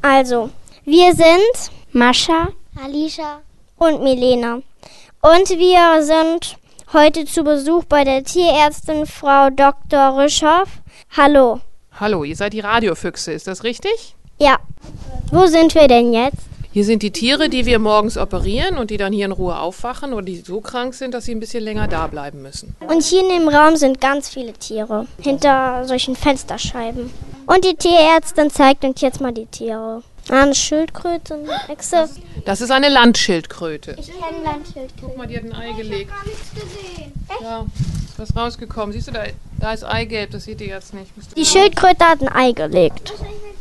Also, wir sind Mascha, Alicia und Milena. Und wir sind heute zu Besuch bei der Tierärztin Frau Dr. Rüschow. Hallo. Hallo, ihr seid die Radiofüchse, ist das richtig? Ja. Wo sind wir denn jetzt? Hier sind die Tiere, die wir morgens operieren und die dann hier in Ruhe aufwachen oder die so krank sind, dass sie ein bisschen länger da bleiben müssen. Und hier in dem Raum sind ganz viele Tiere, hinter solchen Fensterscheiben. Und die Tierärztin zeigt uns jetzt mal die Tiere. Eine Schildkröte, eine Echse. Das ist eine Landschildkröte. Ich kenne Landschildkröte. Guck mal, die hat ein Ei gelegt. Ich habe gar nichts gesehen. Ja, ist was rausgekommen. Siehst du, da ist Eigelb, das seht ihr jetzt nicht. Die Schildkröte hat ein Ei gelegt.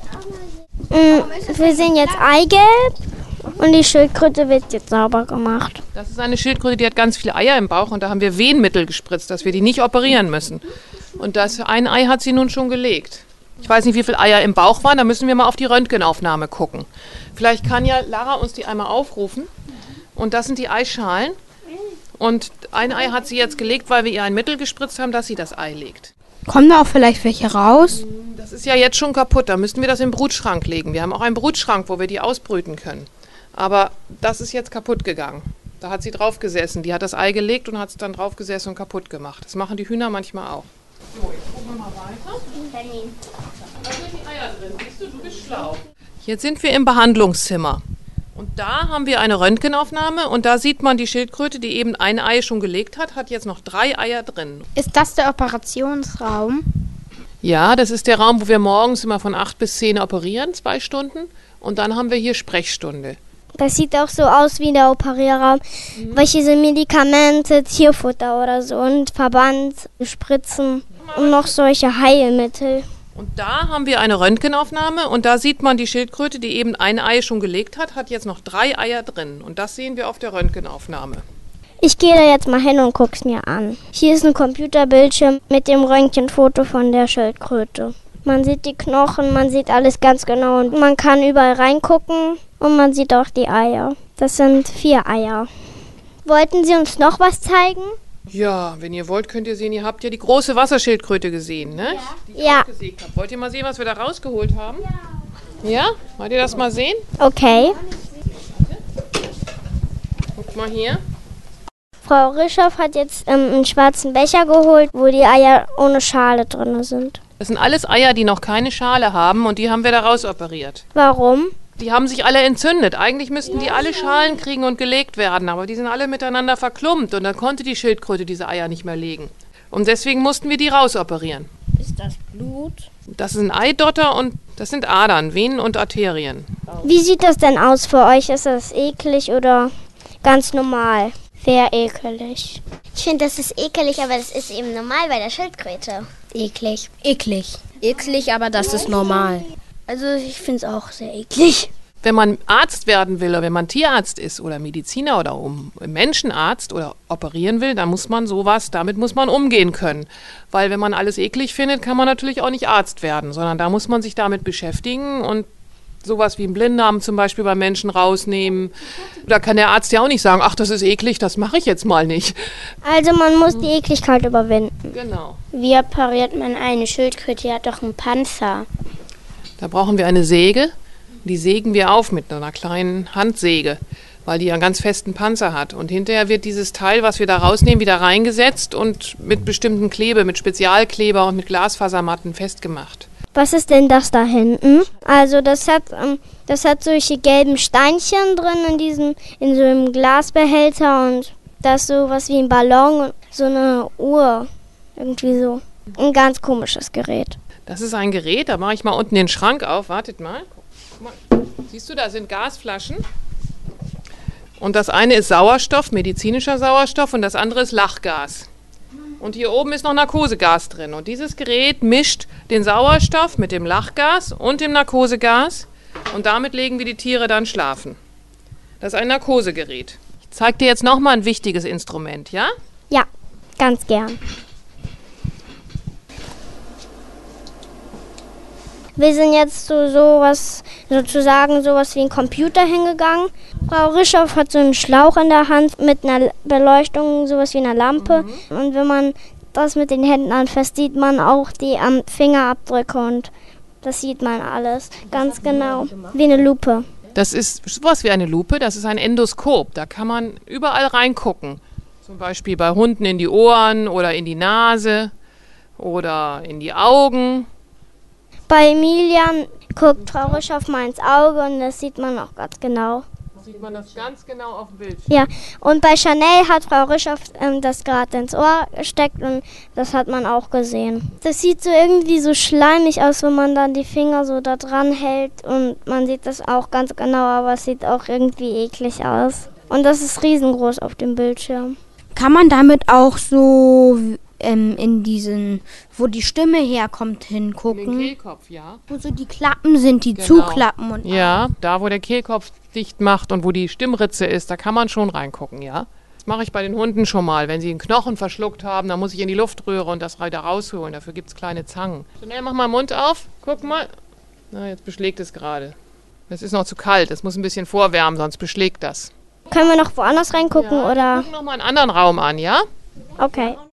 Wir sehen jetzt Eigelb und die Schildkröte wird jetzt sauber gemacht. Das ist eine Schildkröte, die hat ganz viele Eier im Bauch und da haben wir Wehenmittel gespritzt, dass wir die nicht operieren müssen. Und das ein Ei hat sie nun schon gelegt. Ich weiß nicht, wie viele Eier im Bauch waren, da müssen wir mal auf die Röntgenaufnahme gucken. Vielleicht kann ja Lara uns die einmal aufrufen. Und das sind die Eischalen. Und ein Ei hat sie jetzt gelegt, weil wir ihr ein Mittel gespritzt haben, dass sie das Ei legt. kommen da auch vielleicht welche raus? Das ist ja jetzt schon kaputt, da müssten wir das im Brutschrank legen. Wir haben auch einen Brutschrank, wo wir die ausbrüten können. Aber das ist jetzt kaputt gegangen. Da hat sie drauf gesessen. Die hat das Ei gelegt und hat es dann drauf gesessen und kaputt gemacht. Das machen die Hühner manchmal auch. So, jetzt gucken wir mal weiter. Da sind die Eier drin. Siehst du, du bist schlau. Jetzt sind wir im Behandlungszimmer. Und da haben wir eine Röntgenaufnahme und da sieht man die Schildkröte, die eben ein Ei schon gelegt hat jetzt noch 3 Eier drin. Ist das der Operationsraum? Ja, das ist der Raum, wo wir morgens immer von 8 bis 10 operieren, 2 Stunden. Und dann haben wir hier Sprechstunde. Das sieht auch so aus wie der Operierraum. Welche sind Medikamente, Tierfutter oder so und Verband, Spritzen und noch solche Heilmittel. Und da haben wir eine Röntgenaufnahme und da sieht man die Schildkröte, die eben ein Ei schon gelegt hat jetzt noch 3 Eier drin. Und das sehen wir auf der Röntgenaufnahme. Ich gehe da jetzt mal hin und guck's mir an. Hier ist ein Computerbildschirm mit dem Röntgenfoto von der Schildkröte. Man sieht die Knochen, man sieht alles ganz genau und man kann überall reingucken und man sieht auch die Eier. Das sind 4 Eier. Wollten Sie uns noch was zeigen? Ja, wenn ihr wollt, könnt ihr sehen, ihr habt ja die große Wasserschildkröte gesehen, ne? Die ich Ja. ausgesägt habe. Wollt ihr mal sehen, was wir da rausgeholt haben? Ja. Wollt ihr das mal sehen? Okay. Guckt mal hier. Frau Rischow hat jetzt einen schwarzen Becher geholt, wo die Eier ohne Schale drin sind. Das sind alles Eier, die noch keine Schale haben und die haben wir da rausoperiert. Warum? Die haben sich alle entzündet. Eigentlich müssten die alle Schalen kriegen und gelegt werden, aber die sind alle miteinander verklumpt und dann konnte die Schildkröte diese Eier nicht mehr legen. Und deswegen mussten wir die rausoperieren. Ist das Blut? Das ist ein Eidotter und das sind Adern, Venen und Arterien. Wie sieht das denn aus für euch? Ist das eklig oder ganz normal? Sehr ekelig. Ich finde, das ist ekelig, aber das ist eben normal bei der Schildkröte. Eklig. Eklig, aber das ist normal. Also ich finde es auch sehr eklig. Wenn man Arzt werden will oder wenn man Tierarzt ist oder Mediziner oder Menschenarzt oder operieren will, dann muss man damit muss man umgehen können. Weil wenn man alles eklig findet, kann man natürlich auch nicht Arzt werden, sondern da muss man sich damit beschäftigen und sowas wie einen Blinddarm zum Beispiel bei Menschen rausnehmen. Da kann der Arzt ja auch nicht sagen, ach, das ist eklig, das mache ich jetzt mal nicht. Also man muss die Ekligkeit überwinden. Genau. Wie operiert man eine Schildkröte? Die hat doch einen Panzer. Da brauchen wir eine Säge. Die sägen wir auf mit einer kleinen Handsäge, weil die einen ganz festen Panzer hat. Und hinterher wird dieses Teil, was wir da rausnehmen, wieder reingesetzt und mit bestimmten Klebe, mit Spezialkleber und mit Glasfasermatten festgemacht. Was ist denn das da hinten? Also das hat solche gelben Steinchen drin in so einem Glasbehälter und das ist sowas wie ein Ballon und so eine Uhr. Irgendwie so. Ein ganz komisches Gerät. Das ist ein Gerät, da mache ich mal unten den Schrank auf. Wartet mal. Guck mal. Siehst du, da sind Gasflaschen. Und das eine ist Sauerstoff, medizinischer Sauerstoff, und das andere ist Lachgas. Und hier oben ist noch Narkosegas drin. Und dieses Gerät mischt den Sauerstoff mit dem Lachgas und dem Narkosegas. Und damit legen wir die Tiere dann schlafen. Das ist ein Narkosegerät. Ich zeige dir jetzt nochmal ein wichtiges Instrument, ja? Ja, ganz gern. Wir sind jetzt zu sowas wie ein Computer hingegangen. Frau Rischow hat so einen Schlauch in der Hand mit einer Beleuchtung, sowas wie einer Lampe. Und wenn man das mit den Händen anfasst, sieht man auch die Fingerabdrücke und Das sieht man alles ganz genau. Wie eine Lupe. Das ist sowas wie eine Lupe, das ist ein Endoskop. Da kann man überall reingucken. Zum Beispiel bei Hunden in die Ohren oder in die Nase oder in die Augen. Bei Emilian guckt Frau Rischhoff mal ins Auge und das sieht man auch ganz genau. Sieht man das ganz genau auf dem Bildschirm. Ja, und bei Chanel hat Frau Rischhoff das gerade ins Ohr gesteckt und das hat man auch gesehen. Das sieht so irgendwie so schleimig aus, wenn man dann die Finger so da dran hält und man sieht das auch ganz genau, aber es sieht auch irgendwie eklig aus. Und das ist riesengroß auf dem Bildschirm. Kann man damit auch so in diesen, wo die Stimme herkommt, hingucken? Den Kehlkopf, ja. Wo so die Klappen sind, die Genau. zuklappen. Und Ja, da wo der Kehlkopf dicht macht und wo die Stimmritze ist, da kann man schon reingucken, ja. Das mache ich bei den Hunden schon mal. Wenn sie einen Knochen verschluckt haben, dann muss ich in die Luftröhre und das wieder rausholen. Dafür gibt es kleine Zangen. Schnell, mach mal den Mund auf. Guck mal. Na, jetzt beschlägt es gerade. Es ist noch zu kalt. Es muss ein bisschen vorwärmen, sonst beschlägt das. Können wir noch woanders reingucken oder? Guck noch mal einen anderen Raum an, ja? Okay.